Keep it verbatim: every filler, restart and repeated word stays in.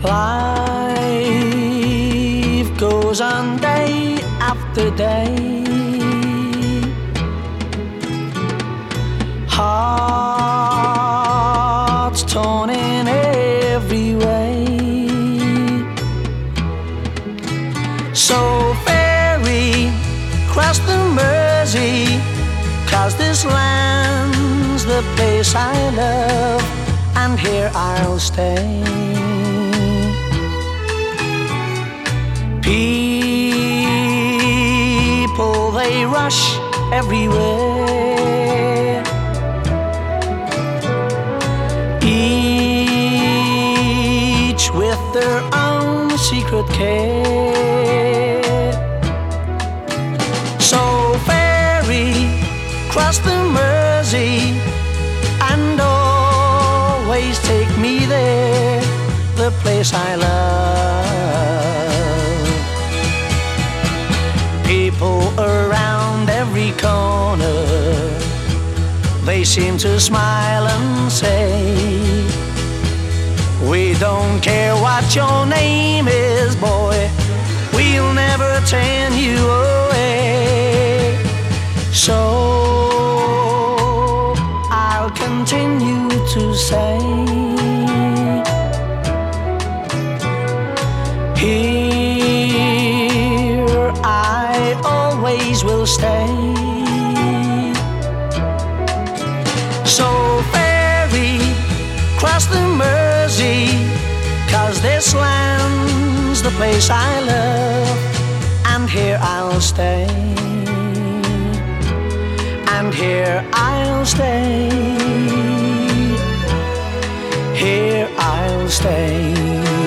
Life goes on day after day. Hearts torn in every way. So ferry cross the Mersey, 'cause this land's the place I love, and here I'll stay. People, they rush everywhere, each with their own secret care. So ferry cross the Mersey and always take me there, the place I love. People around every corner, they seem to smile and say, we don't care what your name is, boy, we'll never turn you away. So I'll continue to say, here I always will stay. So ferry cross the Mersey, 'cause this land's the place I love, and here I'll stay, and here I'll stay, here I'll stay.